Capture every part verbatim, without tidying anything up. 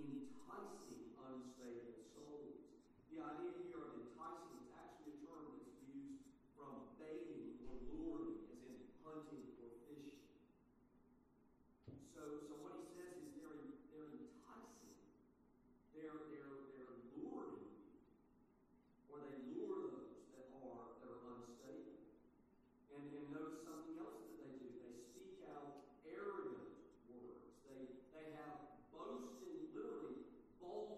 enticing unstable souls. The idea here of enticing is actually a term that's used from baiting or luring, as in hunting or fishing. So, so what he says is they're, they're enticing. They're, they're, they're luring you. Or they lure those that are, that are unstable. And, and notice something else that they do. They speak out arrogant words. They, they have boasting, literally, bold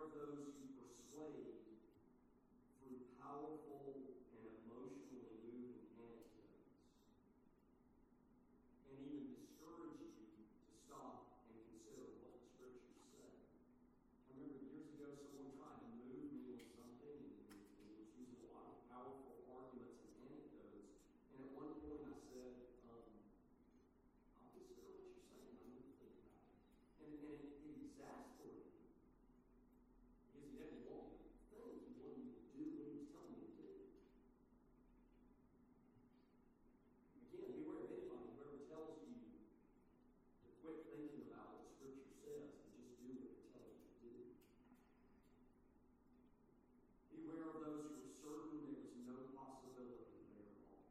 of those who persuade through powerful and emotionally moving anecdotes, and even discourage you to stop and consider what the Scriptures say. I remember years ago someone tried to move me on something, and, and, and he was using a lot of powerful arguments and anecdotes. And at one point I said, um, I'll consider what you're saying. I need to think about it. And, and it, it exasperated me. Because he didn't want me to think. He wanted me to do what he was telling me to do. Again, beware of anybody whoever tells you to quit thinking about what Scripture says and just do what it tells you to do. Beware of those who are certain there is no possibility they are wrong.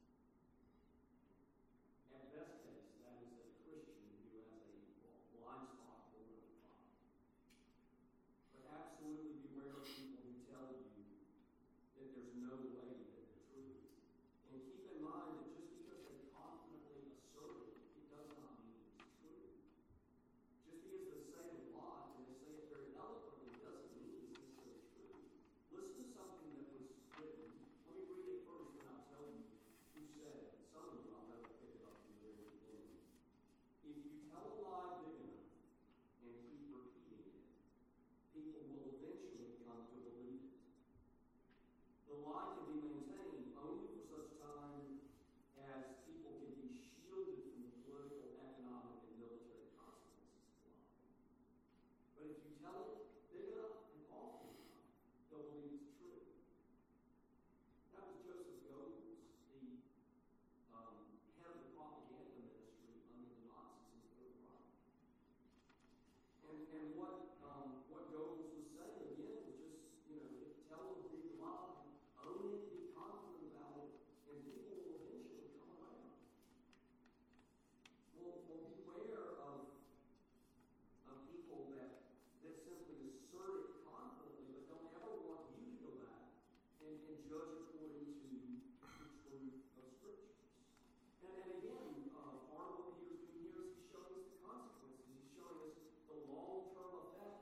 At best case, that is a Christian who has a blind spot for another God. But absolutely beware of people who tell you that there's no way that they're true. And keep in mind that just because they confidently assert it, it does not mean it's true. Just because they say it a lot and they say it very eloquently doesn't mean it's necessarily true. Listen to something that was written. Let me read it first and I'll tell you who said it. Some of you I'll never pick it up from the very beginning. If you tell a lie big enough and keep repeating it, people will eventually come to believe it. The lie can be maintained only for such time as people can be shielded from the political, economic, and military consequences of the lie. But if you tell it big enough and often enough, they'll believe it's true. That was Joseph Goebbels, the um, head of the propaganda ministry under the Nazis in the Third Reich. And, and what, um, what Goebbels was saying again was just, you know, tell a big lie, own it, be confident about it, and people will eventually come around. Well, well beware of, of people that, that simply assert it confidently, but don't ever want you to go back and, and judge according to the truth of Scriptures. And, and again, uh, part of what Peter's doing here is he's showing us the consequences. He's showing us the long-term effect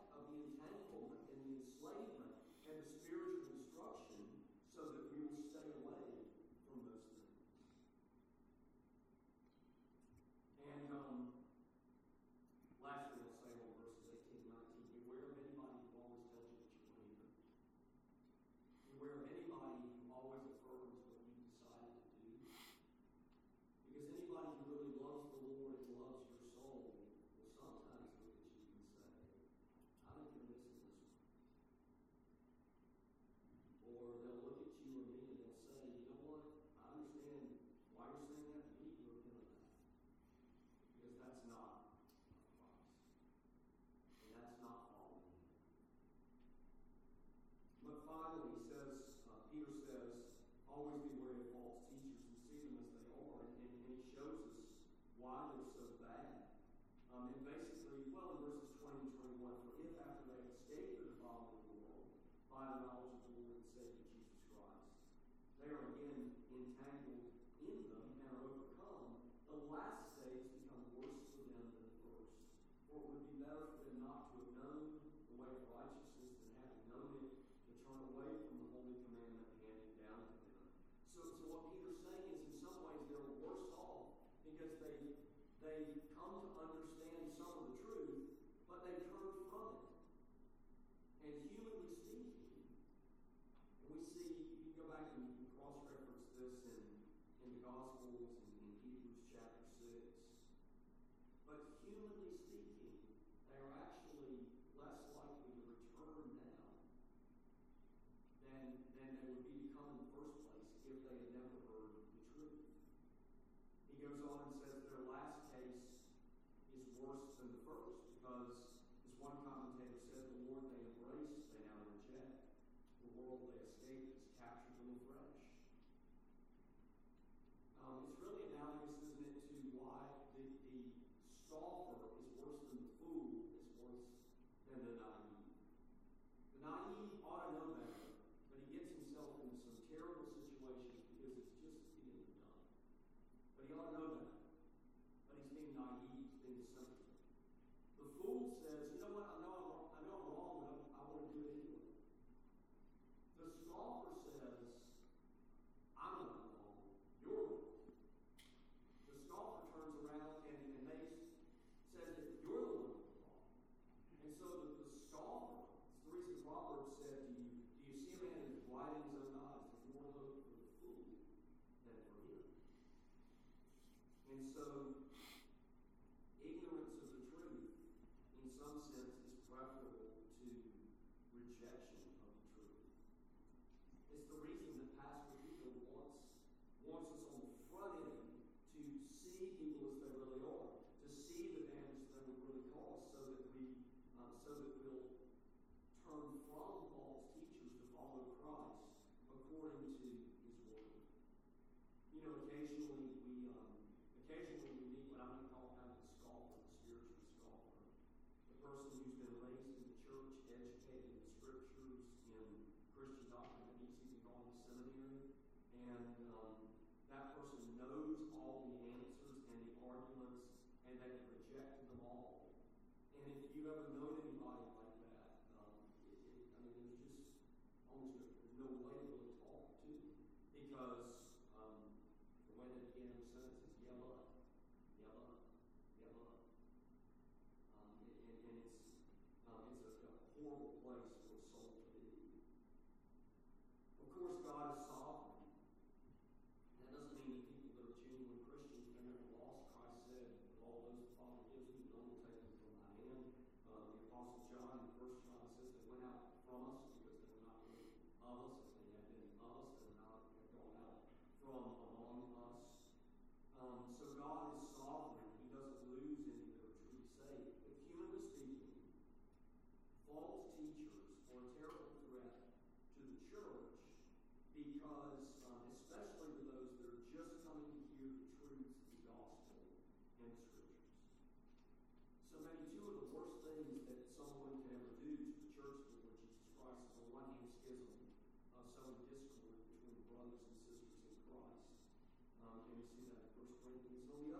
And so, ignorance of the truth, in some sense, is preferable to rejection of the truth. It's the reason that Pastor Peter wants, wants us on the front end to see people as they really are, to see the damage they would really cause, so that we, uh, so that we'll turn from false teachers to follow Christ according to His Word. You know, occasionally we, um, occasionally we meet what I'm going to call kind of a scoffer, a spiritual scoffer, the person who's been raised in the church, educated in the Scriptures, in Christian doctrine, that he's even gone to seminary, and um, that person knows all the answers and the arguments, and they have rejected them all. And if you've ever known anybody like that, um, it, it, I mean, there's just almost no way to really talk to them, because um, the way they begin their sentence is yell up, yell up, yell up. Um, and, and, and it's um, it's a, a horrible place for a soul to be. Of course, God is sovereign. That doesn't mean that people that are genuine Christians, they're never lost. Christ said, with all those the Father gives me, none will take them from my hand. Uh, the Apostle John, in First John, says they went out from us because they were not really of us. If they had been of us, they would not have gone out from among us. Um, so God is sovereign. He doesn't lose any that are truly saved. But humanly speaking, false teachers are a terrible threat to the church, because um, especially to those that are just coming to hear the truths of the gospel and the Scriptures. So maybe two of the worst things that someone can ever do to the church of the Lord Jesus Christ is, on one hand, schism, uh, sowing discord between brothers and sisters in Christ. Um, and we see that in First Corinthians. On the